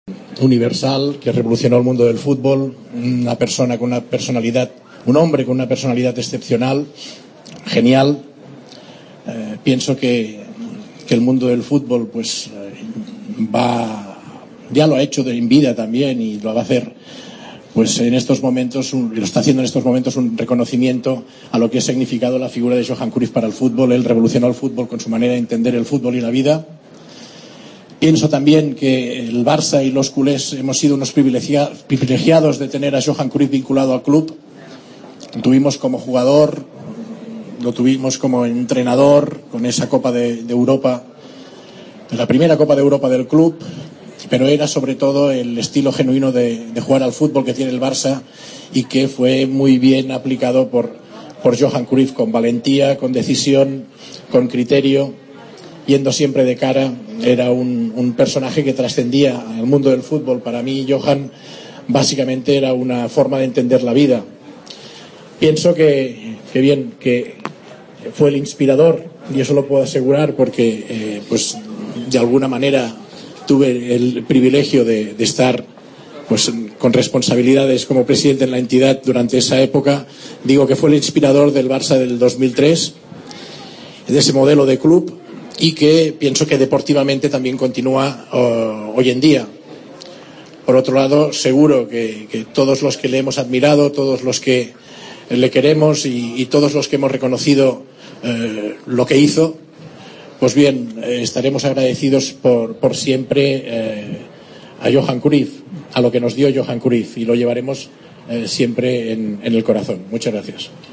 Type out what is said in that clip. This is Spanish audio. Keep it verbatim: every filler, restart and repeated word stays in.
universal que revolucionó el mundo del fútbol, una persona con una personalidad, un hombre con una personalidad excepcional, genial. Eh, pienso que, que el mundo del fútbol pues eh, va, ya lo ha hecho en vida también y lo va a hacer pues en estos momentos, un, lo está haciendo en estos momentos un reconocimiento a lo que ha significado la figura de Johan Cruyff para el fútbol. Él revolucionó el fútbol con su manera de entender el fútbol y la vida. Pienso también que el Barça y los culés hemos sido unos privilegiados de tener a Johan Cruyff vinculado al club. Lo tuvimos como jugador, lo tuvimos como entrenador con esa Copa de, de Europa, la primera Copa de Europa del club, pero era sobre todo el estilo genuino de, de jugar al fútbol que tiene el Barça y que fue muy bien aplicado por, por Johan Cruyff, con valentía, con decisión, con criterio, yendo siempre de cara. Era un, un personaje que trascendía al mundo del fútbol. Para mí, Johan básicamente era una forma de entender la vida. Pienso que, que bien, que fue el inspirador, y eso lo puedo asegurar porque eh, pues de alguna manera tuve el privilegio de, de estar pues con responsabilidades como presidente en la entidad durante esa época. Digo que fue el inspirador del Barça del dos mil tres, de ese modelo de club, y que pienso que deportivamente también continúa uh, hoy en día. Por otro lado, seguro que, que todos los que le hemos admirado, todos los que le queremos y, y todos los que hemos reconocido uh, lo que hizo, pues bien, eh, estaremos agradecidos por, por siempre eh, a Johan Cruyff, a lo que nos dio Johan Cruyff, y lo llevaremos eh, siempre en, en el corazón. Muchas gracias.